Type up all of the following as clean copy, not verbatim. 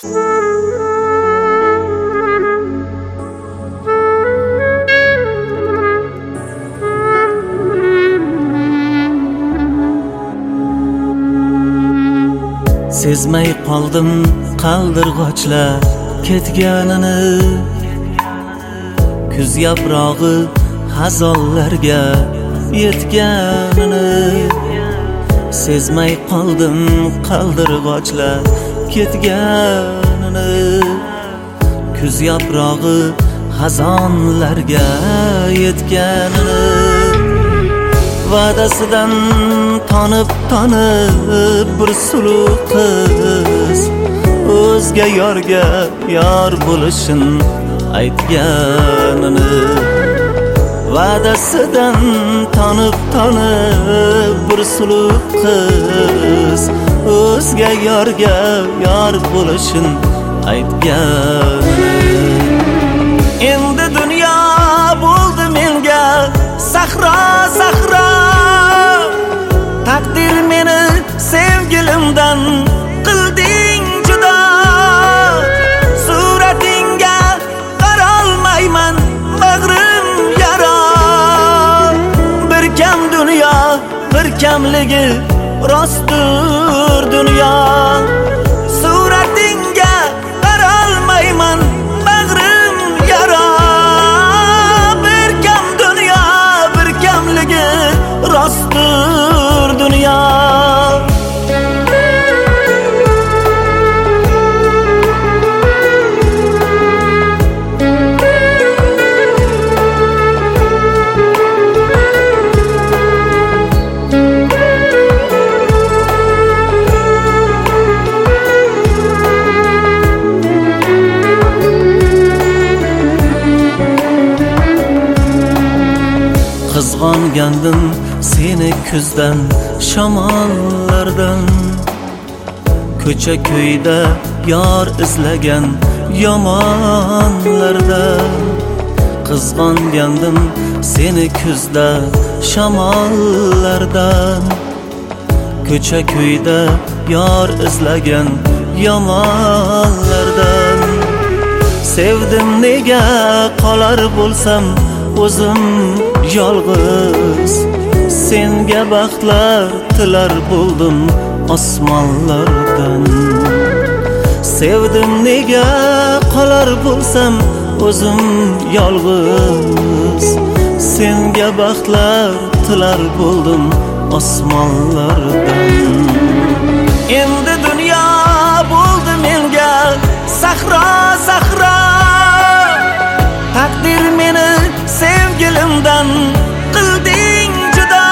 Sezmay qoldim qaldirg'ochlar ketganini, kuz yaprog'i xazonlarga yetganini. Sezmay qoldim qaldirg'ochlar ketganini, kuz yaprog'i xazonlarga yetganini. Va'dasidan tonib bir suluv qiz o'zga yorga yor bo'lishin aytganini. Va'dasidan tonib bir suluv qiz o'zga yorga yor bo'lishin aytganini. Endi dunyo bo'ldi menga sahro sahro, taqdir meni sevgilimdan qilding judo. Suratingga qarolmayman, bag'rim yaro. Bir kam dunyo, bir kamligi rostdir dunyo. Suratingga qarolmayman, bag'rim yaro. Bir kam dunyo, bir kamligi rostdir dunyo. Qizg'ongandim seni kuzdan, shamollardan, ko'cha ko'yda yor izlagan yomonlardan. Qizg'ongandim seni kuzda, shamollardan, ko'cha ko'yda yor izlagan yomonlardan. Sevdim nega qolar bo'lsam o'zim yolg'iz, senga baxtlar tilar bo'ldim osmonlardan. Sevdim nega qolar bo'lsam o'zim yolg'iz, senga baxtlar tilar bo'ldim osmonlardan. Endi dunyo bo'ldi menga sahro sahro, taqdir meni sevgilimdan qilding judo.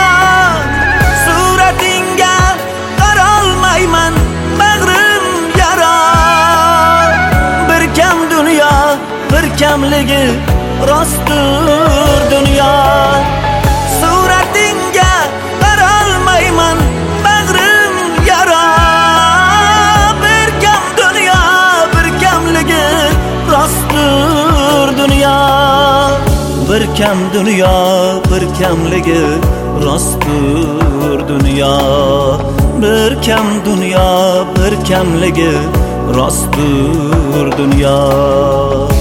Suratingga qarolmayman, bag'rim yaro. Bir kam dunyo, bir kamligi rostdir dunyo. Suratingga qarolmayman, bag'rim yaro. Bir kam dunyo, bir kamligi rostdir dunyo. Bir kam dunyo, bir kamligi rostdir dunyo. Bir kam dunyo, bir kamligi rostdir dunyo.